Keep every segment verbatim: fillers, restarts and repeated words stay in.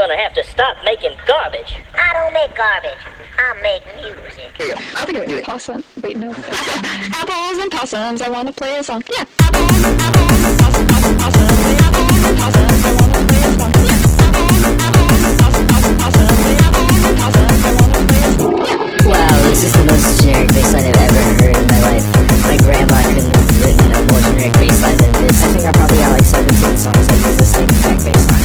gonna have to stop making garbage. I don't make garbage. I make music. I think I would do it. Possum. Wait, no. Apples and possums, I want to play a song. Yeah. Apples, apples, and possum, possum, possum. Apples and possums, I want to play a song. Yeah. Apples, apples, and possum, possum, possum. Apples and possums, I want to play a song. Yeah. Wow, this is the most generic bass line I've ever heard in my life. My grandma couldn't have written a more generic bass line than this. I think I probably got like seventeen songs that use the same exact bass line.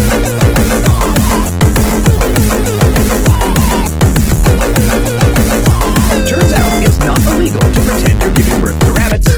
Turns out it's not illegal to pretend you're giving birth to rabbits.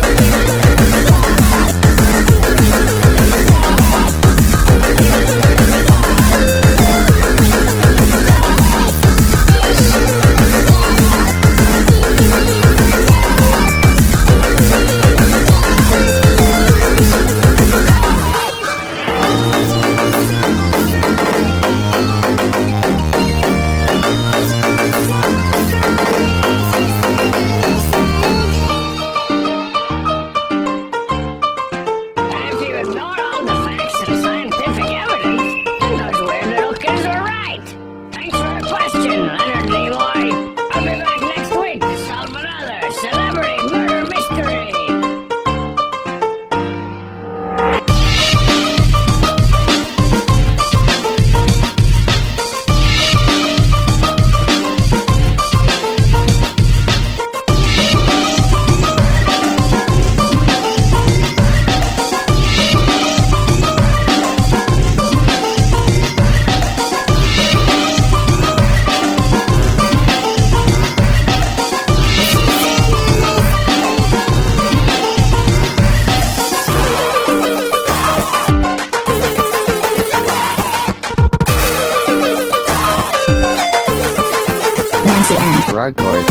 Rod chord.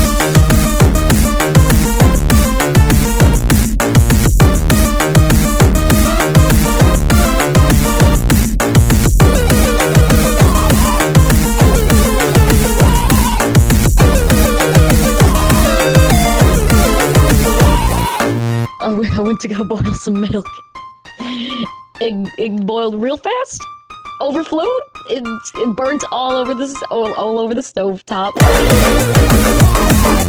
Oh, I went to go boil some milk. It, it boiled real fast. Overflowed. It, it burnt all over the all, all over the stove top.